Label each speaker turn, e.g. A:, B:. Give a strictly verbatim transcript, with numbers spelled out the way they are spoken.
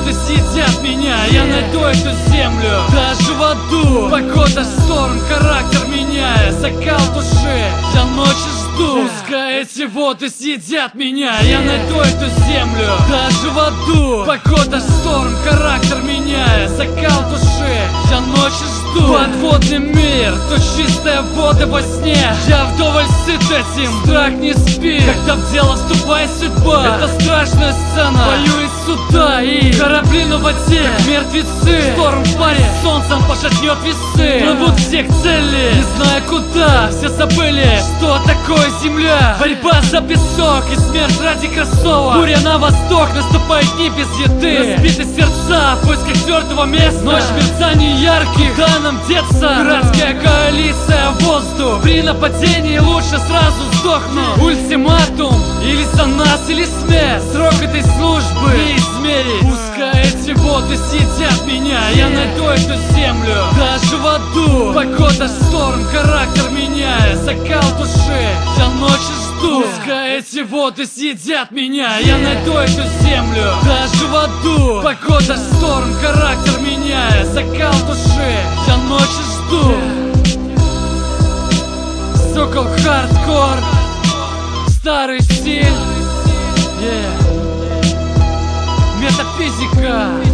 A: воды съедят меня, я найду эту землю даже в аду. Погода шторм, характер меняя, закал души, я ночи жду. Пускай эти воды съедят меня, я найду эту землю даже в аду. Погода шторм, характер меняя, закал души, я ночи жду. Подводный мир, то чистая вода во сне, я вдоволь сыт этим, страх не спи. Когда в дело вступает судьба, это страшная сцена, воюет суда и корабли на воде, как мертвецы. Шторм в паре, солнцем пошатнет весы, плывут все к цели, не зная куда. Все забыли, что такое земля, борьба за песок и смерть ради кроссовок. Буря на восток, наступает дни без еды, разбиты сердца в поисках твердого места. Ночь мерцаний ярких, куда нам деться? Городская коалиция, воздух, при нападении лучше сразу сдохнуть. Ультиматум, или за нас, или смерть, срок этой службы не измерить. Пускай эти воды съедят меня, я найду эту землю даже в аду. Погода шторм, характер меняя, закал души, я ночи жду. Пускай эти воды съедят меня, я найду эту землю даже в аду. Погода шторм, характер меняя, закал души, я ночи жду. Сокол хардкор, старый стиль, yeah. Метафизика.